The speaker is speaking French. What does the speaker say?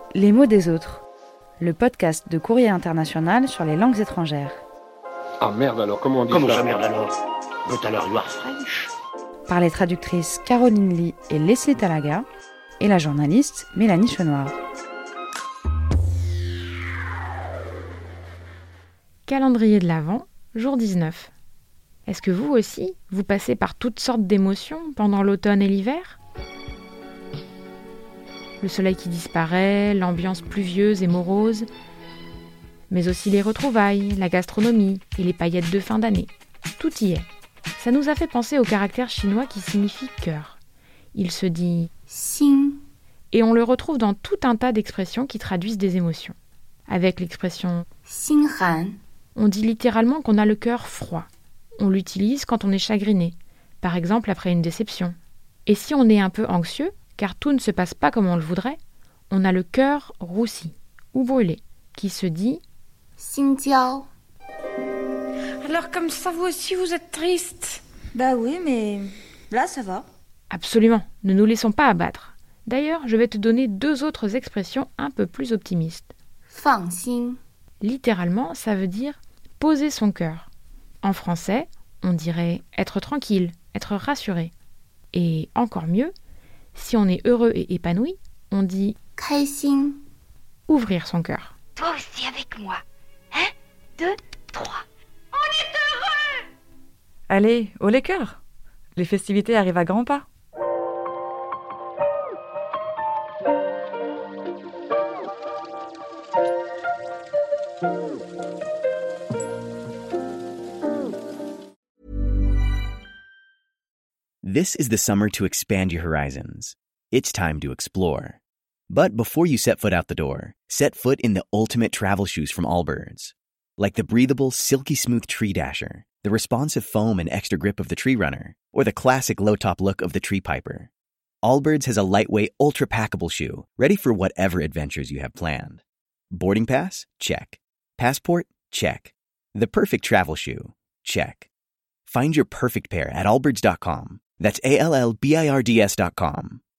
Les mots des autres, le podcast de Courrier International sur les langues étrangères. Ah merde alors, comment on dit Comment ça? ça merde alors? But alors you are French? Par les traductrices Caroline Lee et Leslie Talaga et la journaliste Mélanie Chenoir. Calendrier de l'Avent, jour 19. Est-ce que vous aussi, vous passez par toutes sortes d'émotions pendant l'automne et l'hiver ? Le soleil qui disparaît, l'ambiance pluvieuse et morose, mais aussi les retrouvailles, la gastronomie et les paillettes de fin d'année. Tout y est. Ça nous a fait penser au caractère chinois qui signifie cœur. Il se dit xin et on le retrouve dans tout un tas d'expressions qui traduisent des émotions. Avec l'expression xinhan, on dit littéralement qu'on a le cœur froid. On l'utilise quand on est chagriné, par exemple après une déception. Et si on est un peu anxieux, car tout ne se passe pas comme on le voudrait, on a le cœur roussi ou brûlé, qui se dit xinjiao. Alors comme ça, vous aussi, vous êtes triste. Bah oui, mais là, ça va. Absolument, ne nous laissons pas abattre. D'ailleurs, je vais te donner 2 autres expressions un peu plus optimistes. Fangxin. Littéralement, ça veut dire poser son cœur. En français, on dirait être tranquille, être rassuré. Et encore mieux, si on est heureux et épanoui, on dit kaixin, ouvrir son cœur. Toi aussi avec moi. 1, 2, 3. On est heureux! Allez, haut les cœurs! Les festivités arrivent à grands pas. This is the summer to expand your horizons. It's time to explore. But before you set foot out the door, set foot in the ultimate travel shoes from Allbirds. Like the breathable, silky smooth Tree Dasher, the responsive foam and extra grip of the Tree Runner, or the classic low-top look of the Tree Piper. Allbirds has a lightweight, ultra-packable shoe, ready for whatever adventures you have planned. Boarding pass? Check. Passport? Check. The perfect travel shoe? Check. Find your perfect pair at allbirds.com. That's ALLBIRDS.com.